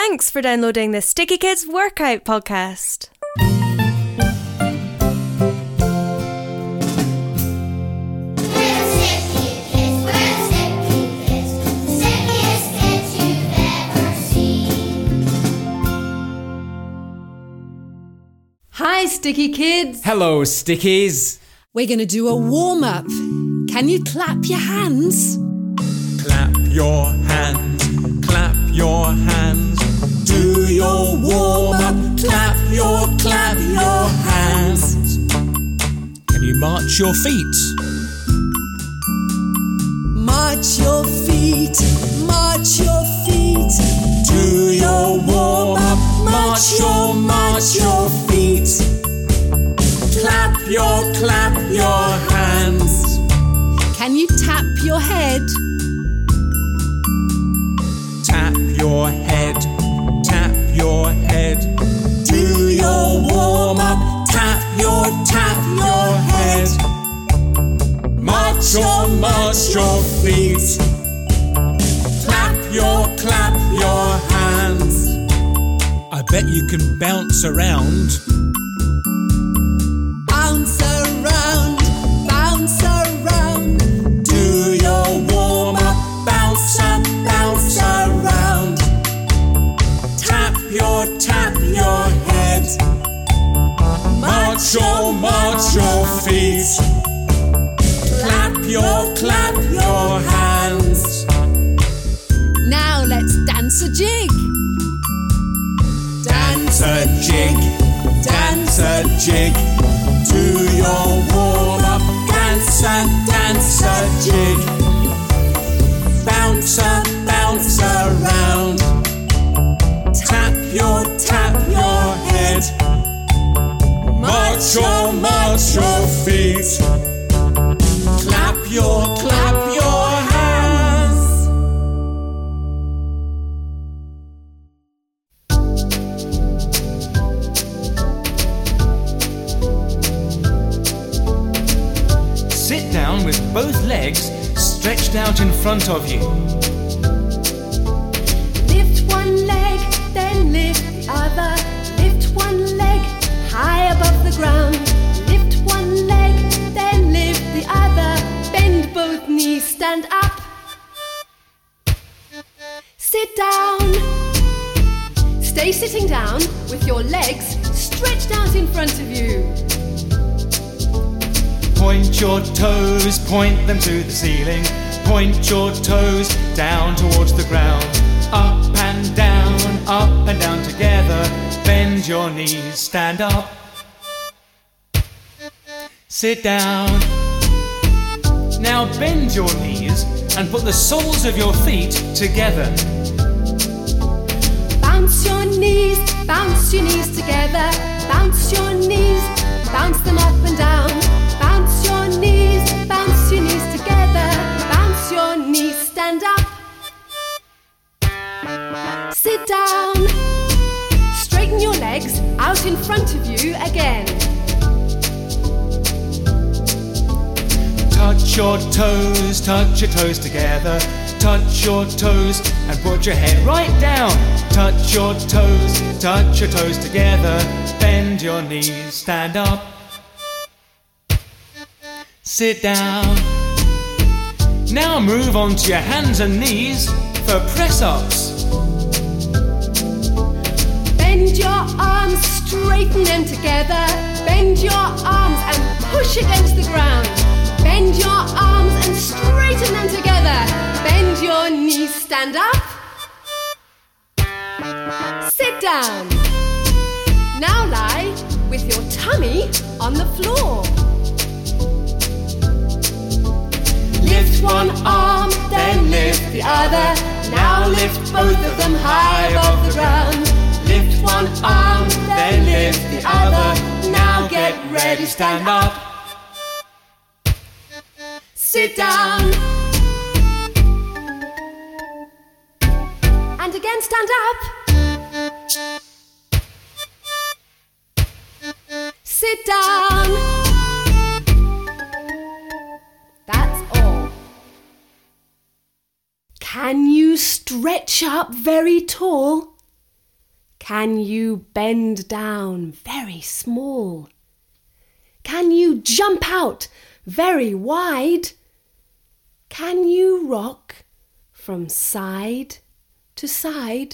Thanks for downloading the Sticky Kids Workout Podcast. Hi, Sticky Kids. Hello, Stickies. We're going to do a warm-up. Can you clap your hands? Clap your hands, clap your hands. Do your warm-up, clap your hands. Can you march your feet? March your feet, march your feet. Do your warm-up, march your feet. Clap your hands. Can you tap your head? Tap your head, tap your head. Do your warm-up, tap your head. March your feet. Clap your hands. I bet you can bounce around. Bounce around, bounce around. Do your warm-up, bounce around. Tap your head. March your feet. Clap your hands. Now let's dance a jig. Dance a jig. Do your warm-up, dance a jig. Bounce around. Tap your head. March your feet. Clap your hands. Sit down with both legs stretched out in front of you. Lift one leg, then lift the other. Lift one leg high above the ground. Lift one leg, then lift the other. Bend both knees, stand up. Sit down. Stay sitting down with your legs stretched out in front of you. Point your toes, point them to the ceiling. Point your toes down towards the ground. Up and down together. Bend your knees, stand up. Sit down. Now bend your knees and put the soles of your feet together. Bounce your knees together. Bounce your knees, bounce them up and down. Bounce your knees together. Bounce your knees, stand up. Sit down. Straighten your legs out in front of you again. Touch your toes together. Touch your toes and put your head right down. Touch your toes together. Bend your knees, stand up. Sit down. Now move on to your hands and knees for press-ups. Bend your arms, straighten them together. Bend your arms and push against the ground. Bend your arms and straighten them together. Bend your knees, stand up. Sit down. Now lie with your tummy on the floor. Lift one arm, then lift the other. Now lift both of them high above the ground. Lift one arm, then lift the other. Now get ready, stand up. Sit down. And again, stand up. Sit down. That's all. Can you stretch up very tall? Can you bend down very small? Can you jump out very wide? Can you rock from side to side?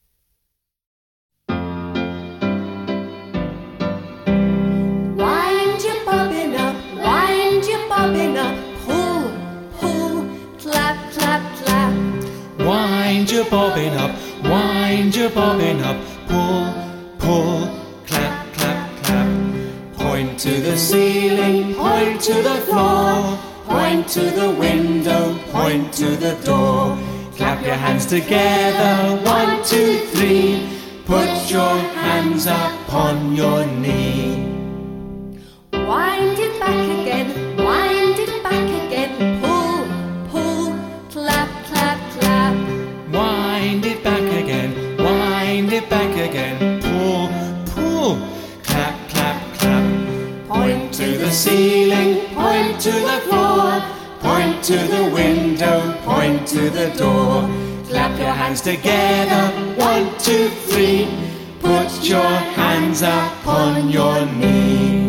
Wind your bobbin up, wind your bobbin up. Pull, pull, clap, clap, clap. Wind your bobbin up, wind your bobbin up. Pull, pull, clap, clap, clap. Point to the ceiling, point to the floor. Point to the window, point to the door. Clap your hands together, 1, 2, 3. Put your hands up on your knee. Wind it back again, wind it back again. Pull, pull, clap, clap, clap. Wind it back again, wind it back again. Pull, pull, clap, clap, clap. Point to the ceiling, point to the floor. Point to the window, point to the door. Clap your hands together, 1, 2, 3. Put your hands up on your knee.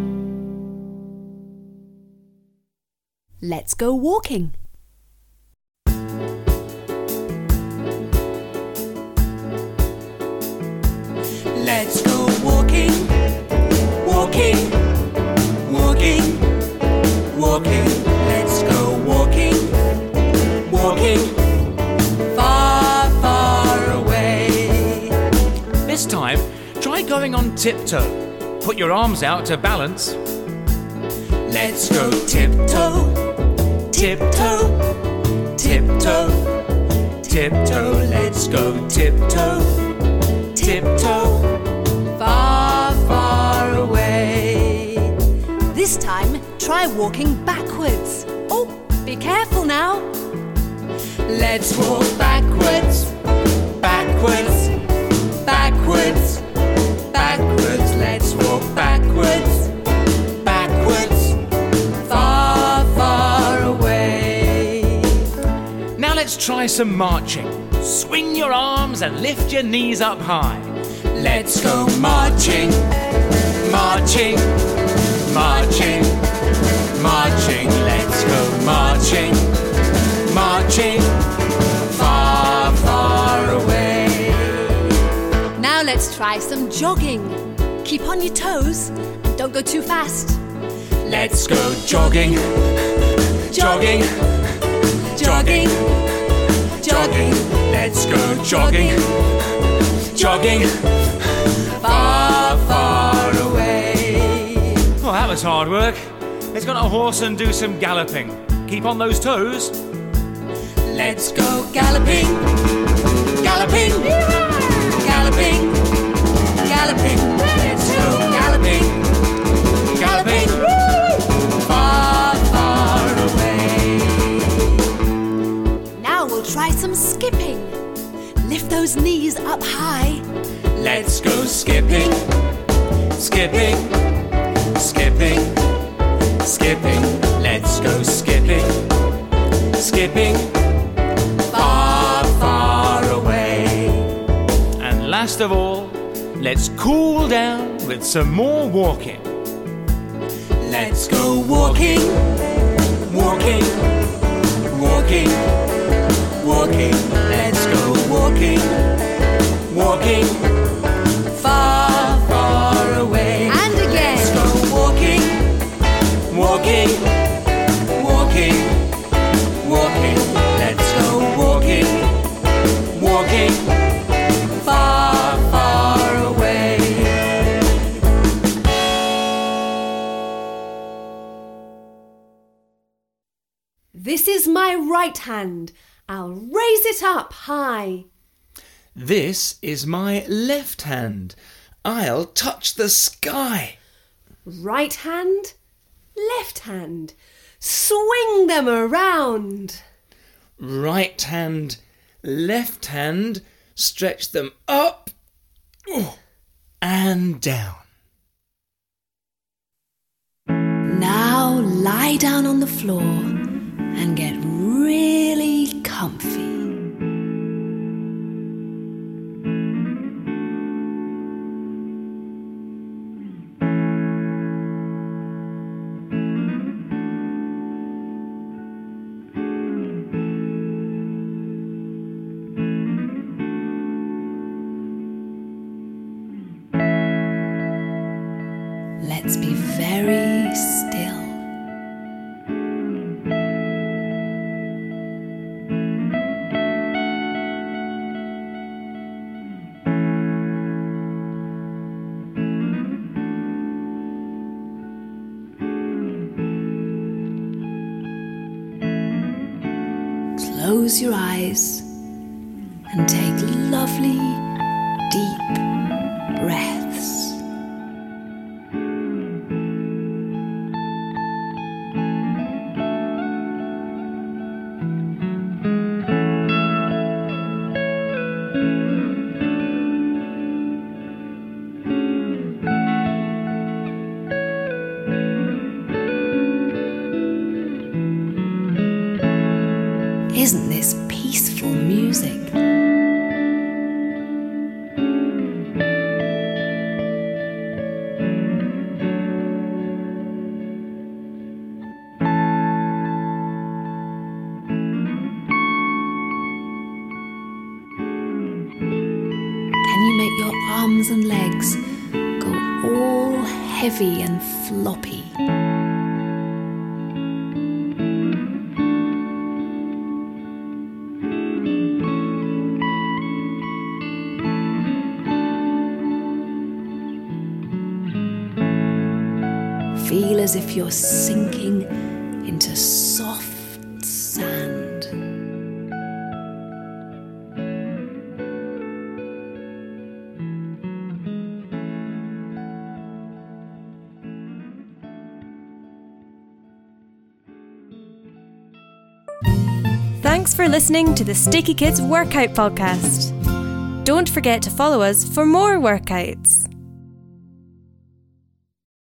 Let's go walking. Let's go walking, walking, walking, walking. Let's go walking, walking, far, far away. This time, try going on tiptoe. Put your arms out to balance. Let's go tiptoe, tiptoe, tiptoe, tiptoe. Let's go tiptoe, tiptoe, far, far away. This time, try walking backwards. Oh, be careful now. Let's walk backwards, backwards, backwards, backwards. Let's walk backwards, backwards, far, far away. Now let's try some marching. Swing your arms and lift your knees up high. Let's go marching, marching, marching, marching. Let's go marching, marching, far, far away. Now let's try some jogging. Keep on your toes and don't go too fast. Let's go jogging, jogging, jogging, jogging. Let's go jogging, jogging, far, far away. Oh, that was hard work. Let's go on a horse and do some galloping. Keep on those toes. Let's go galloping, galloping, galloping, galloping. Let's go galloping, galloping, far, far away. Now we'll try some skipping. Lift those knees up high. Let's go skipping, skipping, skipping, skipping. Let's go skipping, skipping, far, far away. And last of all, let's cool down with some more walking. Let's go walking, walking, walking, walking. Let's go walking, walking, far, far away. And again. Let's go walking, walking, walking, walking. Let's go walking, walking, far, far away. This is my right hand. I'll raise it up high. This is my left hand. I'll touch the sky. Right hand, left hand. Swing them around. Right hand, left hand. Stretch them up and down. Now lie down on the floor and get really comfy. let's be very still. Close your eyes and take lovely, deep breaths. Isn't this peaceful music? Can you make your arms and legs go all heavy and floppy? Feel as if you're sinking into soft sand. Thanks for listening to the Sticky Kids Workout Podcast. Don't forget to follow us for more workouts.